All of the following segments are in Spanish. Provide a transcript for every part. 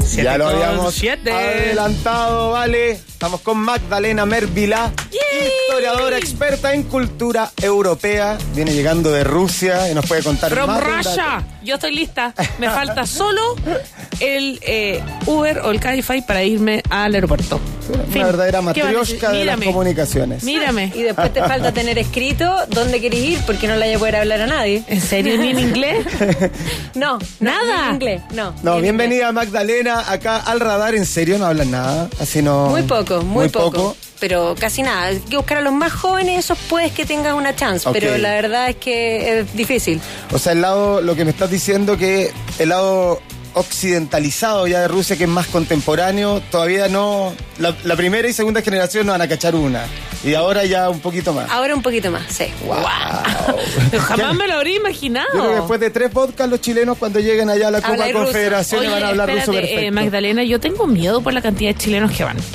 Ya lo habíamos adelantado, ¿vale? Estamos con Magdalena Mervilá, historiadora experta en cultura europea. Viene llegando de Rusia y nos puede contar From más. Russia. Yo estoy lista. Me falta solo el Uber o el Cabify para irme al aeropuerto. Una verdadera matrioshka de las comunicaciones. Mírame. Y después te falta tener escrito dónde querés ir porque no le vaya a poder hablar a nadie. ¿En serio? ¿Ni en inglés? No, nada. Ni en inglés, no. Bienvenida Magdalena acá al radar. ¿En serio no hablan nada? Así no. Muy poco. Pero casi nada. Hay que buscar a los más jóvenes, esos puedes que tengas una chance. Okay. Pero la verdad es que es difícil. O sea, lo que me estás diciendo que el lado occidentalizado ya de Rusia, que es más contemporáneo, todavía no. La primera y segunda generación no van a cachar una. Y ahora ya un poquito más. Ahora un poquito más, sí. Wow. Jamás me lo habría imaginado. Yo creo que después de 3 podcasts, los chilenos cuando lleguen allá a la Copa Confederación van a hablar ruso perfecto. Magdalena, yo tengo miedo por la cantidad de chilenos que van.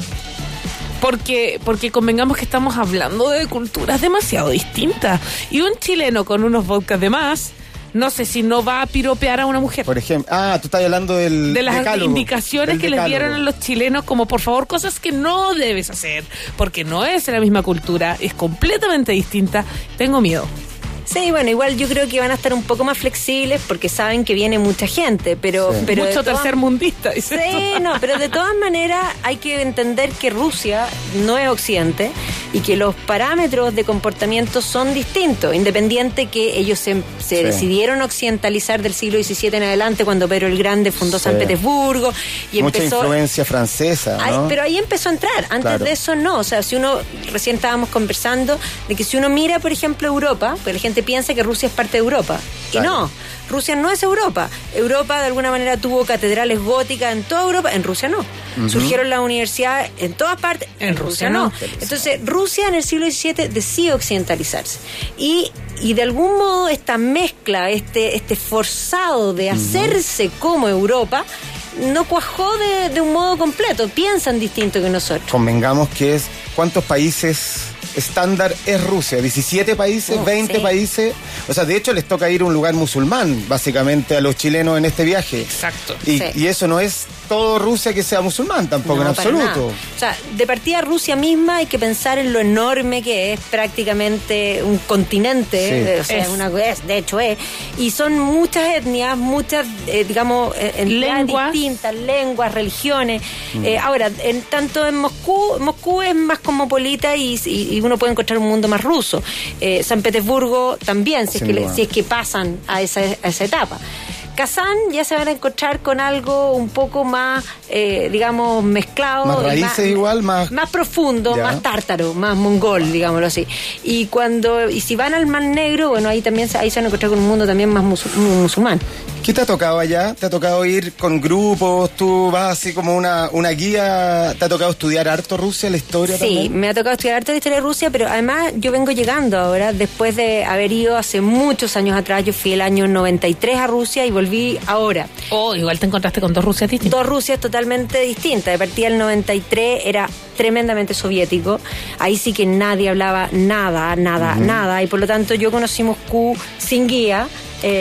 Porque convengamos que estamos hablando de culturas demasiado distintas. Y un chileno con unos vodkas de más, no sé si no va a piropear a una mujer. Por ejemplo, tú estás hablando de las indicaciones que les dieron a los chilenos, como por favor cosas que no debes hacer, porque no es la misma cultura, es completamente distinta. Tengo miedo. Sí, bueno, igual yo creo que van a estar un poco más flexibles porque saben que viene mucha gente, pero mucho tercermundista. Sí, no, pero de todas maneras hay que entender que Rusia no es Occidente y que los parámetros de comportamiento son distintos, independiente que ellos se decidieron occidentalizar del siglo XVII en adelante cuando Pedro el Grande fundó San Petersburgo y mucha influencia francesa, ¿no? Pero ahí empezó a entrar, antes de eso no, o sea, si uno, recién estábamos conversando de que si uno mira, por ejemplo, Europa, porque la gente piensa que Rusia es parte de Europa. Y no, Rusia no es Europa. Europa de alguna manera tuvo catedrales góticas en toda Europa, en Rusia no. Surgieron las universidades en todas partes, en Rusia no. Entonces, Rusia en el siglo XVII decide occidentalizarse. Y de algún modo esta mezcla, este forzado de hacerse como Europa, no cuajó de un modo completo. Piensan distinto que nosotros. Convengamos que es ¿cuántos países estándar es Rusia? 17 países, 20 países. O sea, de hecho les toca ir a un lugar musulmán, básicamente, a los chilenos en este viaje. Exacto. Y eso no es todo Rusia que sea musulmán tampoco, en absoluto. O sea, de partida Rusia misma hay que pensar en lo enorme que es, prácticamente un continente. O sea, de hecho es. Y son muchas etnias, muchas, digamos, lenguas distintas, lenguas, religiones. Ahora, tanto en Moscú es más cosmopolita y uno puede encontrar un mundo más ruso. San Petersburgo también, si es que pasan a esa etapa. Kazán ya se van a encontrar con algo un poco más, digamos, mezclado. Más raíces más profundo, más tártaro, más mongol, digámoslo así. Y si van al Mar Negro, bueno, ahí se van a encontrar con un mundo también más musulmán. ¿Qué te ha tocado allá? ¿Te ha tocado ir con grupos? ¿Tú vas así como una guía? ¿Te ha tocado estudiar harto Rusia, la historia también? Sí, me ha tocado estudiar harto la historia de Rusia, pero además yo vengo llegando ahora, después de haber ido hace muchos años atrás. Yo fui el año 93 a Rusia y volví ahora. Igual te encontraste con 2 Rusias distintas. 2 Rusias totalmente distintas. De partida el 93 era tremendamente soviético. Ahí sí que nadie hablaba nada. Y por lo tanto yo conocí Moscú sin guía.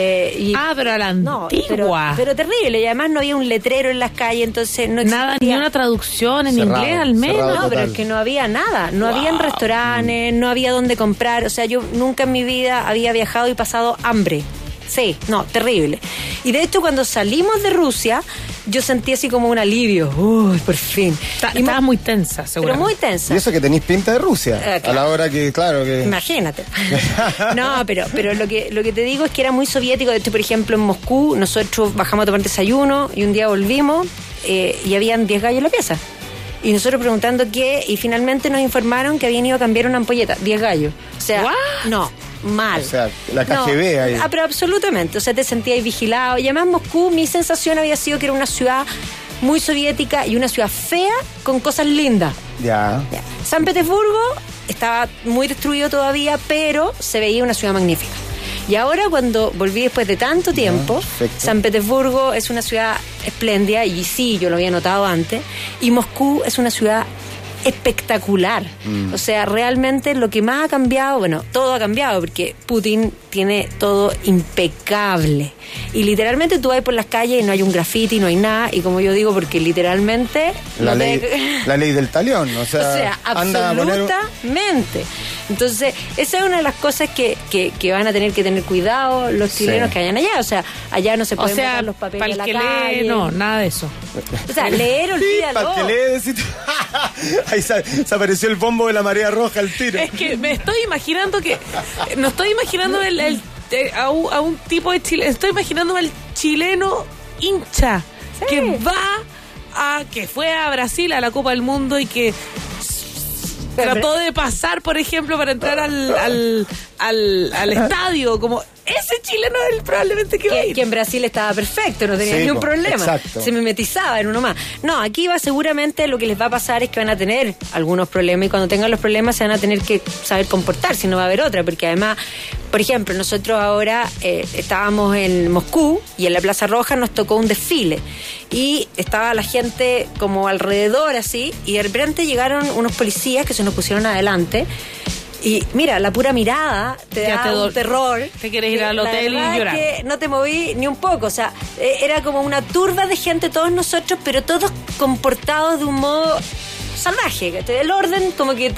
Pero a la antigua. Pero terrible, y además no había un letrero en las calles, entonces no existía nada, ni una traducción en inglés al menos. No, pero es que no había nada, no habían restaurantes, no había dónde comprar, o sea, yo nunca en mi vida había viajado y pasado hambre. Sí, no, terrible. Y de hecho cuando salimos de Rusia, yo sentí así como un alivio. Uy, por fin. Estabas muy tensa, seguro. Pero muy tensa. Y eso que tenéis pinta de Rusia. Claro. A la hora que, que... Imagínate. No, pero lo que te digo es que era muy soviético. De hecho, por ejemplo, en Moscú, nosotros bajamos a tomar desayuno y un día volvimos y habían 10 gallos en la pieza. Y nosotros preguntando qué, y finalmente nos informaron que habían ido a cambiar una ampolleta, 10 gallos. O sea, no, mal. O sea, la KGB ahí. Pero absolutamente, o sea, te sentías vigilado. Y además Moscú, mi sensación había sido que era una ciudad muy soviética y una ciudad fea con cosas lindas. Ya. San Petersburgo estaba muy destruido todavía, pero se veía una ciudad magnífica. Y ahora cuando volví después de tanto tiempo, San Petersburgo es una ciudad espléndida, y sí, yo lo había notado antes, y Moscú es una ciudad espectacular. O sea, realmente lo que más ha cambiado, bueno, todo ha cambiado porque Putin tiene todo impecable. Y literalmente tú vas por las calles y no hay un grafiti, no hay nada. Y como yo digo, porque literalmente... La ley del talión, o sea absolutamente. Entonces, esa es una de las cosas que van a tener que tener cuidado los chilenos que vayan allá. O sea, allá no se pueden botar los papeles en la calle. No, nada de eso. O sea, leer, olvídalo. Para que lee, ahí se apareció el bombo de la marea roja al tiro. Es que me estoy imaginando no estoy imaginando a un tipo de chileno, estoy imaginando al chileno hincha que fue a Brasil a la Copa del Mundo y que trató de pasar, por ejemplo, para entrar al estadio, como ese chileno es probablemente que va a ir. Que en Brasil estaba perfecto, no tenía ningún problema. Exacto. Se mimetizaba en uno más. No, aquí seguramente lo que les va a pasar es que van a tener algunos problemas y cuando tengan los problemas se van a tener que saber comportar, si no va a haber otra, porque además, por ejemplo, nosotros ahora estábamos en Moscú y en la Plaza Roja nos tocó un desfile y estaba la gente como alrededor así y de repente llegaron unos policías que se nos pusieron adelante. Y mira, la pura mirada te da un terror. Te quieres ir al hotel y llorar. Que no te moví ni un poco. O sea, era como una turba de gente, todos nosotros, pero todos comportados de un modo salvaje. El orden como que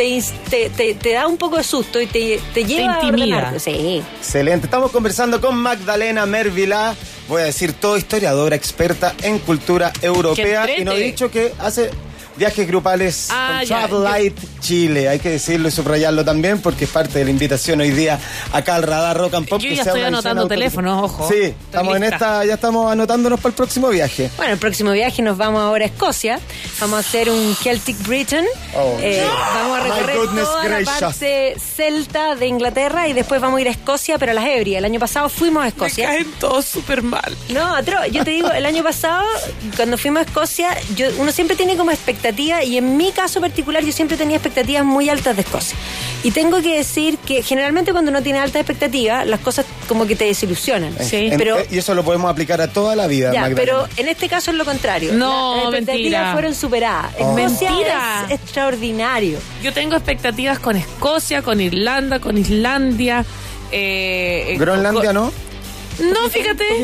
te da un poco de susto y te lleva a ordenarte. Sí. Excelente. Estamos conversando con Magdalena Mervilá. Voy a decir, todo historiadora, experta en cultura europea. Y nos ha dicho que hace viajes grupales con Travel Chile, hay que decirlo y subrayarlo también porque es parte de la invitación hoy día acá al Radar Rock and Pop. Yo ya estoy anotando teléfonos, ojo. Sí, estamos en esta, ya estamos anotándonos para el próximo viaje. Bueno, el próximo viaje nos vamos ahora a Escocia, vamos a hacer un Celtic Britain, vamos a recorrer toda la parte celta de Inglaterra y después vamos a ir a Escocia, pero a las Ebrias. El año pasado fuimos a Escocia. Me caen todos súper mal. No, yo te digo, el año pasado, cuando fuimos a Escocia, uno siempre tiene como expectativa, y en mi caso particular yo siempre tenía expectativas muy altas de Escocia. Y tengo que decir que generalmente cuando uno tiene altas expectativas, las cosas como que te desilusionan. Sí. Y eso lo podemos aplicar a toda la vida, ya, Magdalena. Pero en este caso es lo contrario. No, las expectativas mentira. fueron superadas. Escocia es extraordinario. Yo tengo expectativas con Escocia, con Irlanda, con Islandia. ¿Groenlandia no? No, fíjate.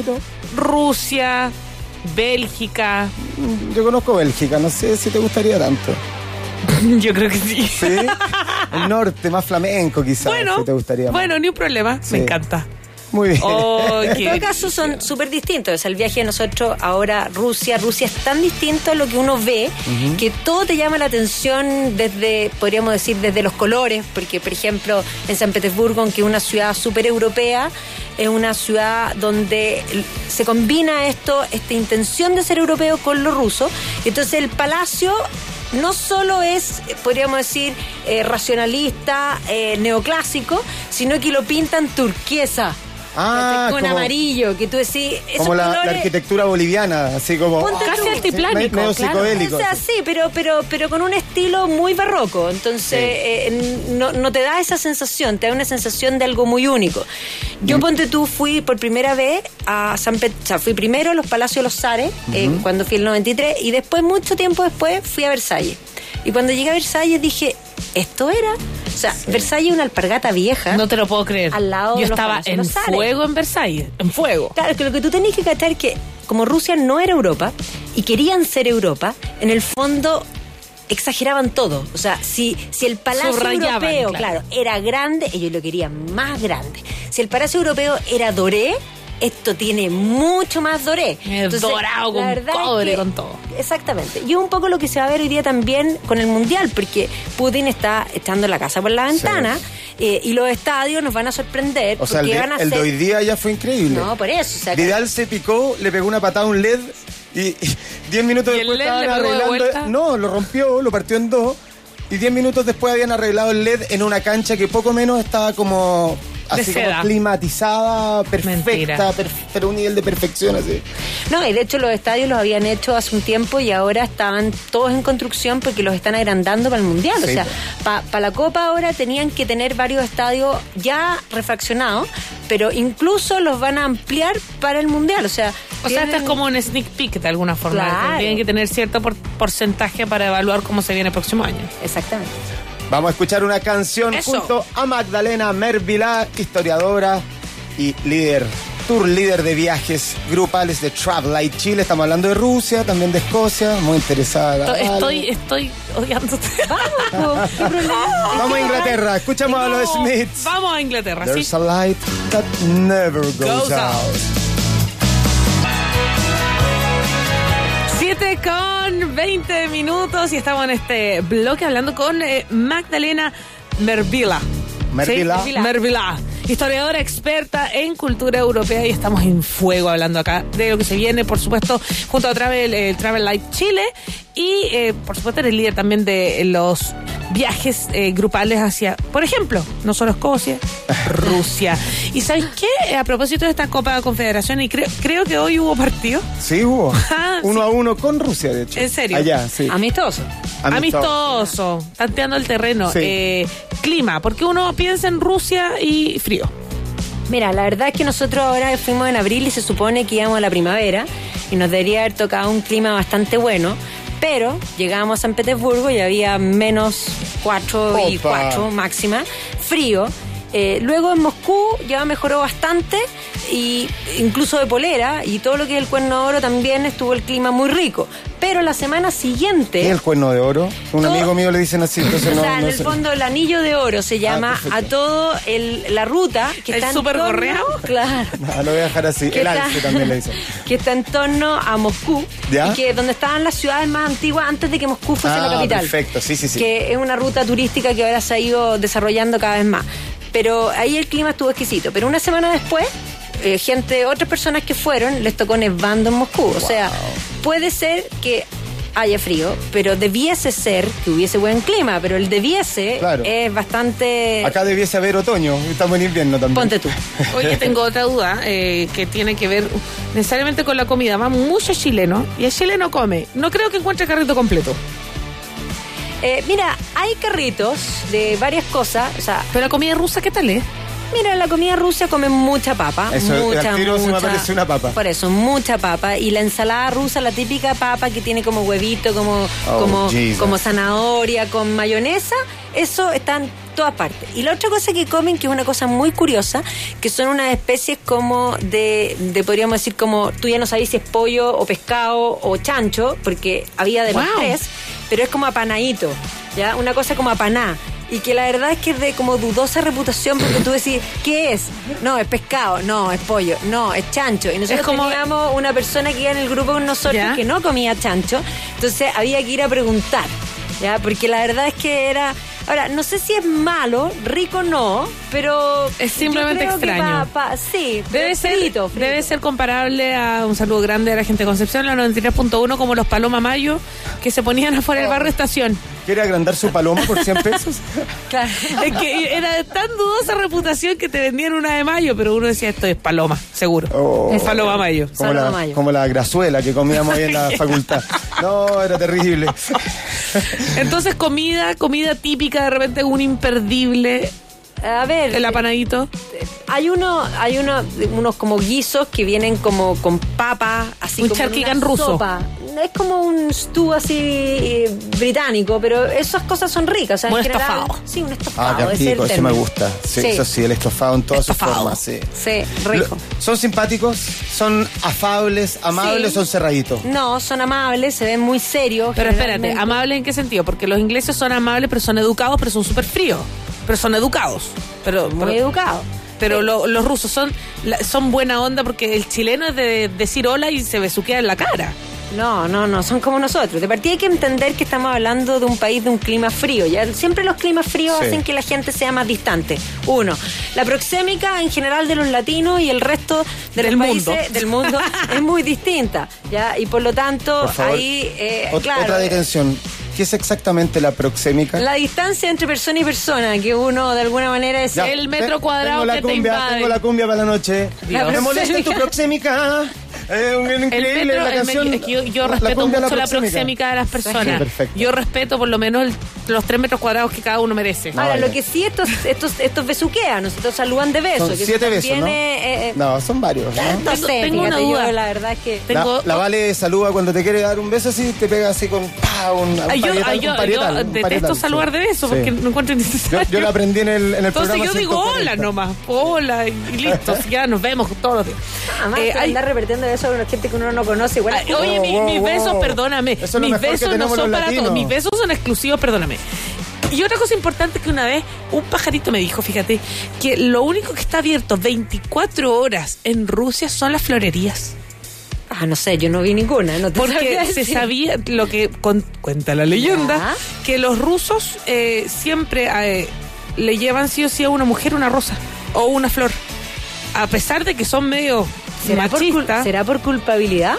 Rusia, Bélgica. Yo conozco Bélgica, no sé si te gustaría tanto. Yo creo que sí. ¿Sí? El norte, más flamenco quizás, si te gustaría más. Bueno, ni un problema, me encanta. Muy bien. En todo caso son súper distintos. O sea, el viaje de nosotros ahora Rusia es tan distinto a lo que uno ve, que todo te llama la atención desde, podríamos decir, desde los colores, porque por ejemplo en San Petersburgo, que es una ciudad súper europea, es una ciudad donde se combina esta intención de ser europeo con lo ruso. Entonces el palacio no solo es, podríamos decir, racionalista, neoclásico, sino que lo pintan turquesa. Con amarillo, que tú decís... Como la arquitectura boliviana, así como... Casi altiplánico, medio psicodélico. O sea, sí, pero con un estilo muy barroco. Entonces, no te da esa sensación, te da una sensación de algo muy único. Yo, ponte tú, fui por primera vez a fui primero a los Palacios de los Zares, cuando fui el 93, y después, mucho tiempo después, fui a Versalles. Y cuando llegué a Versalles dije, ¿esto era? O sea, Versalles es una alpargata vieja. No te lo puedo creer. Al lado Yo estaba en fuego en Versalles, en fuego. Claro, que lo que tú tenés que cachar es que como Rusia no era Europa y querían ser Europa, en el fondo exageraban todo. O sea, si el Palacio Europeo, claro, era grande, ellos lo querían más grande. Si el Palacio Europeo era doré, esto tiene mucho más doré. Entonces, dorado, con cobre, con todo. Exactamente. Y es un poco lo que se va a ver hoy día también con el Mundial, porque Putin está echando la casa por la ventana, y los estadios nos van a sorprender. O sea, el de hoy día ya fue increíble. No, por eso. O sea, Vidal se picó, le pegó una patada a un LED y 10 minutos después estaban arreglando. No, lo rompió, lo partió en dos. Y 10 minutos después habían arreglado el LED en una cancha que poco menos estaba como... así como climatizada, perfecta, pero un nivel de perfección así. No, y de hecho los estadios los habían hecho hace un tiempo y ahora estaban todos en construcción porque los están agrandando para el Mundial. Sí. O sea, para la Copa ahora tenían que tener varios estadios ya refaccionados, pero incluso los van a ampliar para el Mundial. O sea, O sea, esto es como un sneak peek de alguna forma. Claro. Tienen que tener cierto porcentaje para evaluar cómo se viene el próximo año. Exactamente. Vamos a escuchar una canción Eso. junto a Magdalena Mervilá, historiadora y tour líder de viajes grupales de Travel Light Chile. Estamos hablando de Rusia, también de Escocia, muy interesada. Estoy odiándote. Vamos, ¿qué problema? Vamos a Inglaterra, escuchamos a los No, Smiths. Vamos a Inglaterra, There's sí. a light that never goes out. 7:20 y estamos en este bloque hablando con Magdalena Mervilá. Mervilá. Sí, Mervilá, historiadora experta en cultura europea, y estamos en fuego hablando acá de lo que se viene, por supuesto, junto a Travel Light Chile, y por supuesto eres líder también de los viajes grupales hacia, por ejemplo, no solo Escocia, Rusia. ¿Y sabes qué? A propósito de esta Copa de Confederación, y creo que hoy hubo partido. Sí, hubo. Ah, 1-1 con Rusia, de hecho. ¿En serio? Allá, sí. Amistoso. Amistoso, tanteando el terreno. Sí. Clima, porque uno piensa en Rusia y frío. Mira, la verdad es que nosotros ahora fuimos en abril y se supone que íbamos a la primavera y nos debería haber tocado un clima bastante bueno, pero llegamos a San Petersburgo y había -4 y Opa. 4 máxima, frío. Luego en Moscú ya mejoró bastante, y incluso de polera, y todo lo que es el Cuerno de Oro también estuvo el clima muy rico. Pero la semana siguiente... ¿Qué es el Cuerno de Oro? Un Todo- amigo mío le dicen así, entonces o no, sea, en no el sé. fondo el anillo de oro se llama perfecto. a todo la ruta que ¿El está en súper torno- gorreado? Claro. No, lo voy a dejar así. Que El está- alce también le dicen. que está en torno a Moscú, ¿Ya? y que donde estaban las ciudades más antiguas antes de que Moscú fuese la capital. Perfecto, sí. Que es una ruta turística que ahora se ha ido desarrollando cada vez más. Pero ahí el clima estuvo exquisito. Pero una semana después, otras personas que fueron, les tocó nevando en Moscú. O sea, puede ser que haya frío, pero debiese ser que hubiese buen clima, pero el debiese Claro. es bastante... Acá debiese haber otoño, estamos en invierno también. Ponte tú. Oye, tengo otra duda que tiene que ver necesariamente con la comida. Van muchos chilenos y el chileno come. No creo que encuentre carrito completo. Mira, hay carritos de varias cosas, o sea, Pero la comida rusa, ¿qué tal es? mira, en la comida rusa comen mucha papa. Eso, mucha, al tiro se me aparece una papa. Por eso, mucha papa. Y la ensalada rusa, la típica papa que tiene como huevito, Jesus. como zanahoria, con mayonesa, eso está en todas partes. Y la otra cosa que comen, que es una cosa muy curiosa, que son unas especies como de podríamos decir, como tú ya no sabes si es pollo o pescado o chancho, porque había de los Wow. tres, pero es como apanadito, ¿ya? Una cosa como apaná. Y que la verdad es que es de como dudosa reputación, porque tú decís, ¿qué es? No, es pescado, no, es pollo, no, es chancho. Y nosotros Es como- teníamos una persona que iba en el grupo con nosotros ¿Ya? que no comía chancho, entonces había que ir a preguntar, ¿ya? Porque la verdad es que era... Ahora, no sé si es malo, rico no, pero... Es simplemente yo creo que extraño. sí, Debe ser, frito. debe ser comparable a un saludo grande a la gente de Concepción, la 93.1, como los Paloma Mayo que se ponían afuera del barrio Estación. ¿Quiere agrandar su paloma por 100 pesos? Claro. Es que era de tan dudosa reputación que te vendían una de mayo, pero uno decía, esto es paloma, seguro. Oh. Es paloma mayo. Como Salva Mayo. como la grazuela que comíamos ahí en la facultad. No, era terrible. Entonces, comida típica, de repente un imperdible, A ver, el apanadito. hay unos como guisos que vienen como con papa, así Un como en charquicán una ruso. sopa. Es como un stew así británico, pero esas cosas son ricas. O sea, Un en general- estofado. Sí, un estofado. Ah, qué ese es el rico, eso me término. gusta. Sí, Sí. eso sí, el estofado en todas sus Estofado. formas, sí. Sí, rico. ¿Son simpáticos? ¿Son afables, amables Sí. o son cerraditos? No, son amables, se ven muy serios. Pero espérate, generalmente. ¿amable en qué sentido? Porque los ingleses son amables, pero son educados, pero son súper fríos. Pero son educados. Pero Muy educados. Pero los rusos son buena onda, porque el chileno es de decir hola y se besuquea en la cara. No, son como nosotros. De partida hay que entender que estamos hablando de un país de un clima frío. ¿Ya? Siempre los climas fríos Sí. hacen que la gente sea más distante. Uno, la proxémica en general de los latinos y el resto de Del los mundo. países del mundo es muy distinta. ¿Ya? Y por lo tanto, Por favor. ahí, Otra claro, detención. ¿Qué es exactamente la proxémica? la distancia entre persona y persona, que uno de alguna manera es... Ya, el metro cuadrado tengo la que te cumbia, invade. Tengo la cumbia para la noche. Dios. Me molesta tu proxémica. increíble metro, la canción. es que yo respeto mucho la proxémica de las personas. Sí, yo respeto por lo menos los 3 metros cuadrados que cada uno merece. Ahora, lo que sí, estos besuquean, nosotros saludan de besos. Son 7 besos, ¿no? No, son varios, ¿no? No sé, tengo una fíjate, duda. yo la verdad es que... La Vale saluda cuando te quiere dar un beso así, te pega así con un yo detesto saludar de besos porque no encuentro innecesario. Yo lo aprendí en el Entonces programa. Yo digo hola nomás, hola y listo, ya nos vemos todos los días. Además, andar revertiendo besos con gente que uno no conoce. Igual oye, mis besos, perdóname, mis besos no son para todos, mis besos son exclusivos, perdóname. Y otra cosa importante que una vez un pajarito me dijo, fíjate, que lo único que está abierto 24 horas en Rusia son las florerías. No sé, yo no vi ninguna. No te porque se sabía lo que cuenta la leyenda, que los rusos siempre le llevan sí o sí a una mujer una rosa o una flor. A pesar de que son medio machistas. ¿Será por culpabilidad?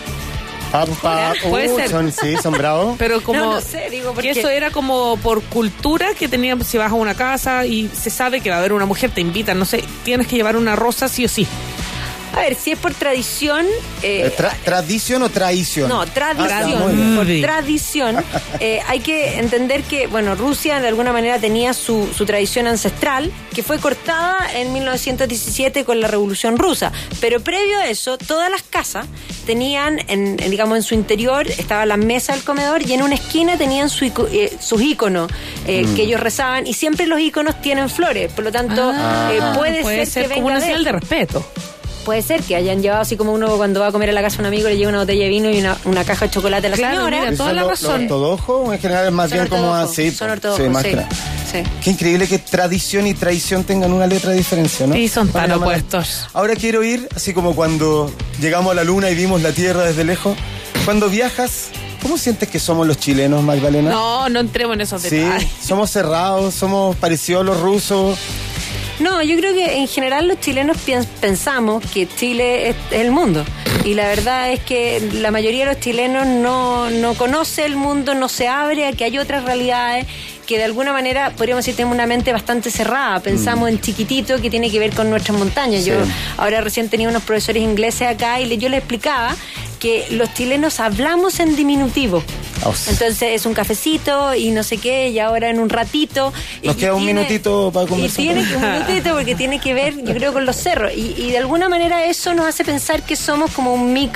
Puede ser. Son bravos. Pero como no sé, digo, que eso era como por cultura que tenían, si vas a una casa y se sabe que va a haber una mujer, te invitan, no sé, tienes que llevar una rosa sí o sí. A ver, si es por tradición... ¿Tradición o traición? No, tradición. Por tradición. Hay que entender que, bueno, Rusia de alguna manera tenía su tradición ancestral, que fue cortada en 1917 con la Revolución Rusa. Pero previo a eso, todas las casas tenían, digamos, en su interior, estaba la mesa del comedor y en una esquina tenían sus íconos que ellos rezaban, y siempre los íconos tienen flores. Por lo tanto, puede ser que como venga una señal de respeto. Puede ser que hayan llevado, así como uno cuando va a comer a la casa de un amigo le lleva una botella de vino y una caja de chocolate a la señora. Mira, toda la razón. ¿Los ortodoxos en general es más bien como así? Son ortodoxos, sí. Qué increíble que tradición y traición tengan una letra de diferencia, ¿no? Sí, son tan opuestos. Ahora quiero ir, así como cuando llegamos a la luna y vimos la Tierra desde lejos. Cuando viajas, ¿cómo sientes que somos los chilenos, Magdalena? No entremos en esos detalles. Sí, somos cerrados, somos parecidos a los rusos. No, yo creo que en general los chilenos pensamos que Chile es el mundo. Y la verdad es que la mayoría de los chilenos no conoce el mundo, no se abre a que hay otras realidades, que de alguna manera podríamos decir tenemos una mente bastante cerrada. Pensamos en chiquitito, que tiene que ver con nuestras montañas. Sí. Yo ahora recién tenía unos profesores ingleses acá y yo les explicaba que los chilenos hablamos en diminutivo. Entonces es un cafecito y no sé qué, y ahora en un ratito. Nos queda un minutito para conversar. Y tiene un minutito porque tiene que ver, yo creo, con los cerros. Y de alguna manera eso nos hace pensar que somos como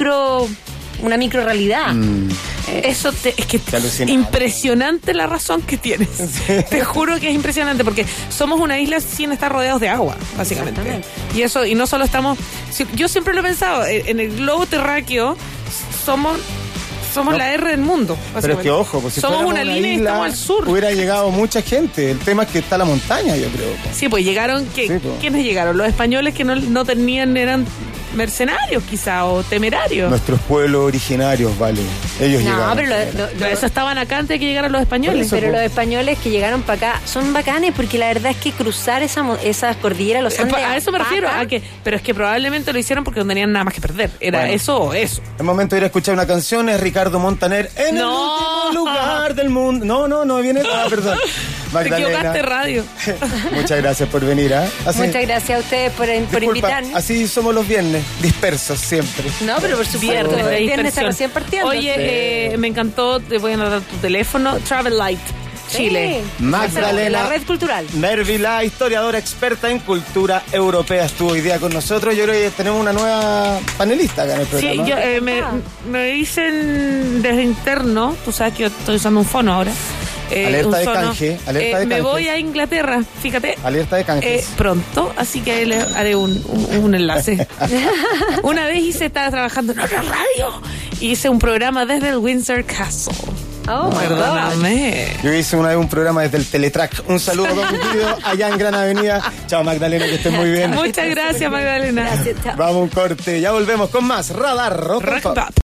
una micro realidad. Eso es que es impresionante la razón que tienes. Sí. Te juro que es impresionante porque somos una isla sin estar rodeados de agua, básicamente. Y eso, y no solo estamos... Yo siempre lo he pensado, en el globo terráqueo somos la R del mundo. Pero es que ojo, pues si somos una línea isla, y estamos al sur. Hubiera llegado mucha gente. El tema es que está la montaña, yo creo. Sí, pues llegaron... ¿Quiénes llegaron? Los españoles que no tenían, eran mercenarios quizá, o temerarios. Nuestros pueblos originarios, vale. Ellos llegaron. Pero eso estaban acá antes de que llegaran los españoles. Pero los españoles que llegaron para acá son bacanes, porque la verdad es que cruzar esa cordillera, los Andes... A eso me refiero, pero es que probablemente lo hicieron porque no tenían nada más que perder. Era eso o eso. Es momento de ir a escuchar una canción, es Ricardo Montaner, en el último lugar del mundo. No viene... perdón. Magdalena. Te equivocaste radio. Muchas gracias por venir. Muchas gracias a ustedes por invitarme. Así somos los viernes, dispersos siempre. No, pero por supuesto, el viernes está recién partiendo. Oye, me encantó, te voy a anotar tu teléfono, Travel Light Chile. Sí. Magdalena, la red cultural. Mervilá, historiadora experta en cultura europea, estuvo hoy día con nosotros. Yo creo que tenemos una nueva panelista acá en el programa. Sí, me dicen desde interno, tú sabes que yo estoy usando un fono ahora. Alerta de canje. Me voy a Inglaterra, fíjate. Alerta de canje. Pronto, así que le haré un enlace. Una vez estaba trabajando en otra radio y hice un programa desde el Windsor Castle. Perdóname. Yo hice una vez un programa desde el Teletrack. Un saludo a don Guido allá en Gran Avenida. Chao, Magdalena, que estés muy bien. Muchas gracias, Magdalena. Gracias, chao. Vamos a un corte, ya volvemos con más Radar Rock and Pop.